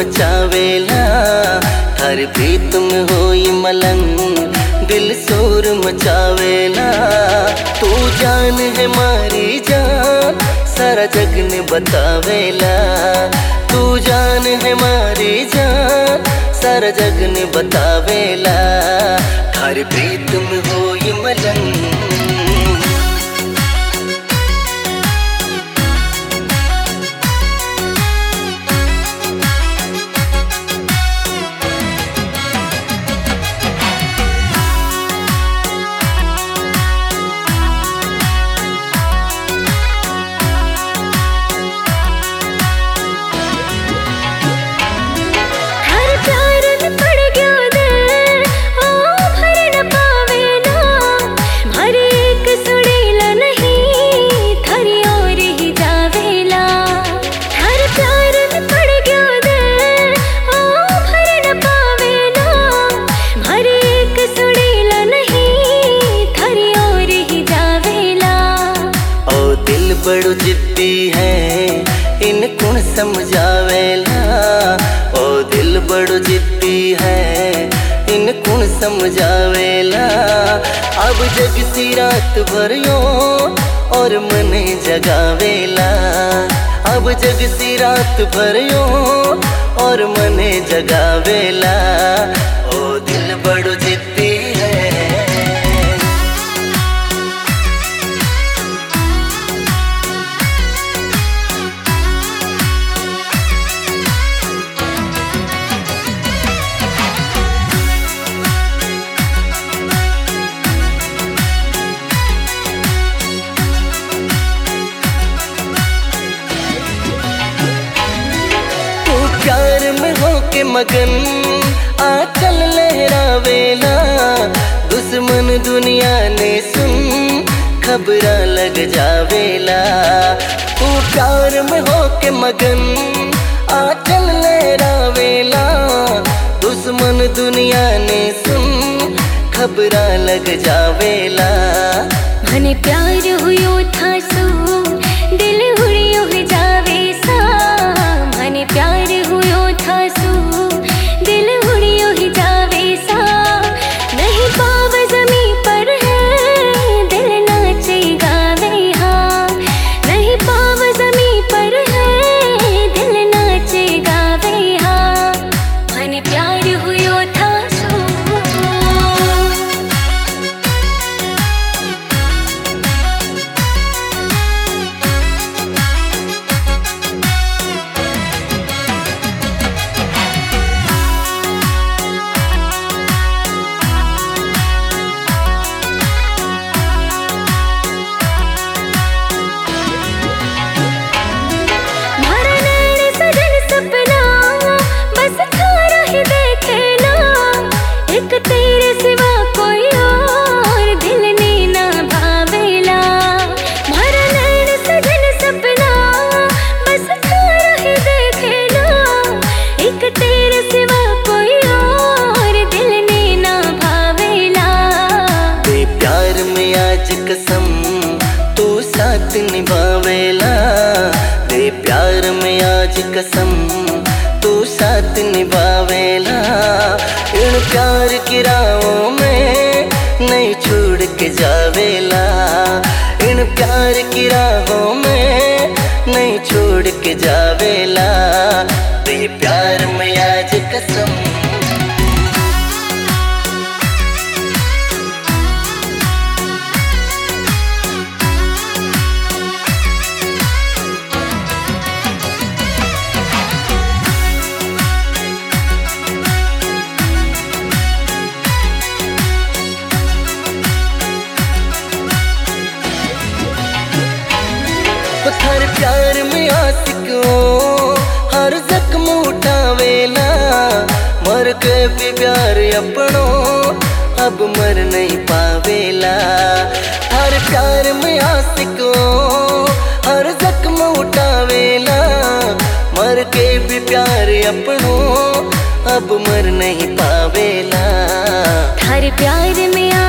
मचावेला, थारी प्रीत में होई मलंग दिल शोर मचावेला। तू जान है मारी जान सारा जग ने बतावेला, तू जान है मारी जान सारा जग ने बतावेला, थारी प्रीत में होई मलंग। बड़ो जिद्दी है इन कुण समझावेला, ओ दिल बड़ो जिद्दी है इन कुण समझावेला। अब जग सी रात भरियो और मने जगावेला, अब जग सी रात भरियो और मने जगावेला, ओ दिल बड़ो जिद्दी है। प्यार में होके मगन आंचल लहरावेला, दुश्मन दुनिया ने सुन खबरा लग जावेला। तू प्यार में होके मगन आंचल लहरावेला, दुश्मन दुनिया ने सुन खबरा लग जावेला। मने प्यार हुयो था सो दिल हुड़ियो जावे सा, मने प्यार हुयो था सो दिल हुड़ियो ही जावे सा। नहीं पाव जमी पर है दिल नाचे गावे हाँ, नहीं पाव जमी पर है दिल नाचे गावे हाँ, मने प्यार हुयो था सो। तेरे सिवा कोई और दिल ने ना भावेला, मारा नैन सजन सपना बस थारा ही देखेला। एक तेरे सिवा कोई और दिल ने ना भावेला। बे प्यार में आज कसम तू साथ निभावेला, बे प्यार में आज कसम तू साथ निभावेला। इन प्यार की राहों में नहीं छोड़ के जावेला, इन प्यार की राहों में नहीं छोड़ के जावेला, बे प्यार में आज कसम। हर प्यार में आशिक हो हर जख्म उठावेला, मर के भी प्यार अपनो अब मर नहीं पावेला। हर प्यार में आशिक हो हर जख्म उठावेला, मर के भी प्यार अपनो अब मर नहीं पावेला। हर प्यार में